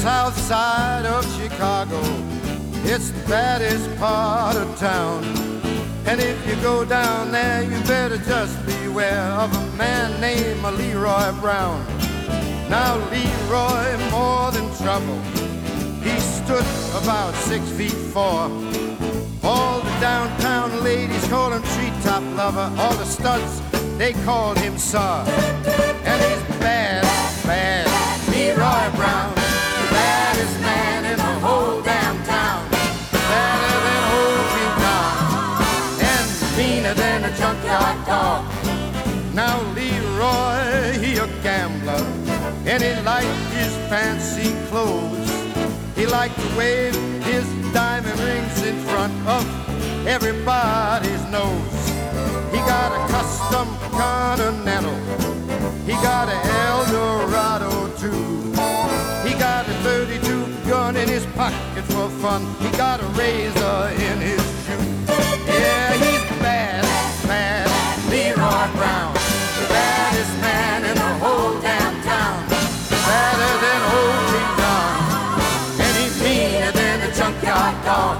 south side of Chicago. It's the baddest part of town. And if you go down there, you better just beware of a man named Leroy Brown. Now Leroy, more than trouble, he stood about 6'4". All the downtown ladies call him treetop lover. All the studs, they called him Sir. And he's bad, bad, Leroy Brown, the baddest man in the whole damn town. Badder than old King Kong, and meaner than a junkyard dog. Now Leroy, he a gambler, and he liked his fancy clothes. He liked to wave his diamond rings in front of everybody's nose. He got a custom Continental, he got a Eldorado too. He got a 32 gun in his pocket for fun. He got a razor in his shoe. Yeah, he's bad, bad, Leroy Brown, the baddest man in the whole damn town. Badder than old King Kong, and he's meaner than a junkyard dog.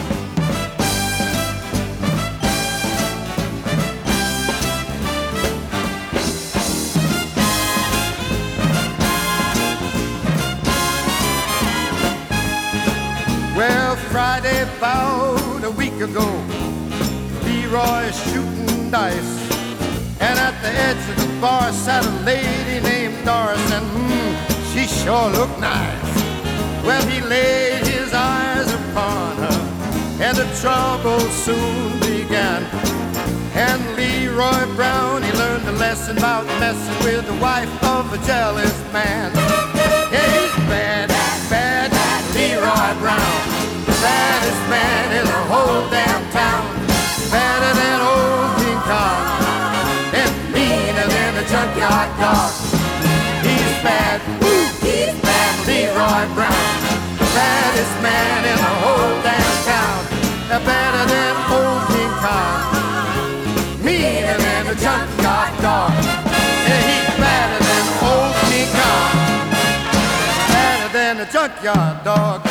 Well, Friday about a week ago, Leroy's shooting dice, and at the edge of the bar sat a lady named Doris, and she sure looked nice. Well, he laid his eyes upon her, and the trouble soon began. And Leroy Brown, he learned a lesson about messing with the wife of a jealous man. Yeah, he's bad, bad, Leroy Brown, the baddest man in the whole damn town. Badder than old King Kong, and meaner than a junkyard dog. He's bad, he's bad, Leroy Brown, the baddest man in the whole damn town. Better than old King Kong, meaner than a junkyard dog. Yeah, he's better than old King Kong, better than a junkyard dog.